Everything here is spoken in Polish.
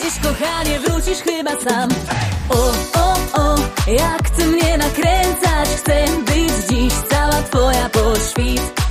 Wrócisz, kochanie, wrócisz chyba sam. O, o, jak ty mnie nakręcasz. Chcę być dziś cała twoja po świt.